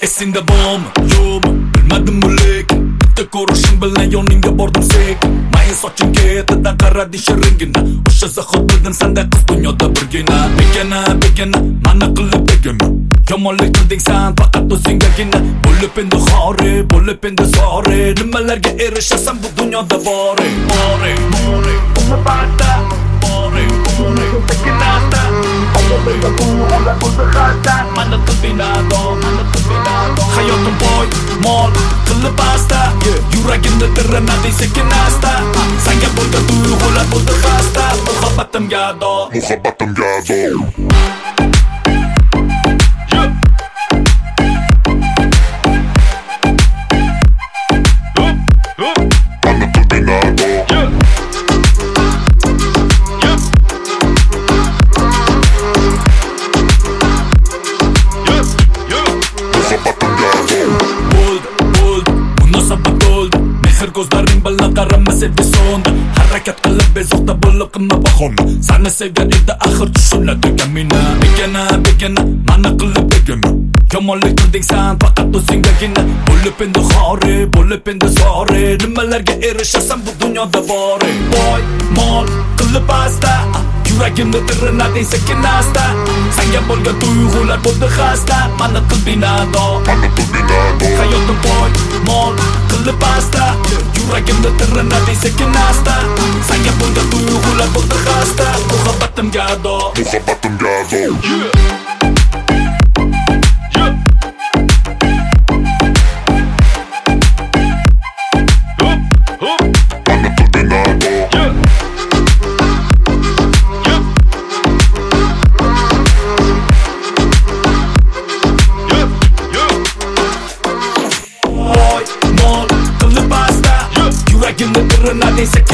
Esingda bormi, yo'qmi, bilmadim bu lekin bitta ko'rishim bilan yoningga bordim sekin. Mayin soching ketida qaradi shiringina. O'sha zahot bildim senda qiz dunyoda birgina. Begona, mana qilib begona. Yomonlik qilding sen faqat o'zingagina. Bo'lib endi xori, bo'lib endi zori. Nimalarga erishasan bu dunyoda bori. Buni banda, bori. Sekinasta, mana qilbinadon. Hayotim boy, mol, qilib asta. Yuragimda tirranadi sekinasta. Senga bo'lgan tuyg'ular bo'ldi xasta. Muhabbatimga ado. Ko'zlaring bilan qarama sevgi so'ndi. Harakat qilib bezovta bo'lib qilma bahona. Seni sevgan edi axir tushunadigan meni. Begona, mana qilib begona. Yomonlik qilding sen faqat o'zingagina. Bo'lib endi xori, bo'lib endi zori. Nimalarga erishasan bu dunyoda bori. Boy, mol, qilib asta. Yuragimda tirranadi sekinasta. Senga bo'lgan tuyg'ular bo'ldi xasta. Mana qilbinadon. Hayotim boy, mol, qilib asta. Yuragimda tirranadi sekinasta. Senga bo'lgan tuyg'ular bo'ldi xasta. Muhabbatimga ado. Yuragimda tirranadi sekinasta.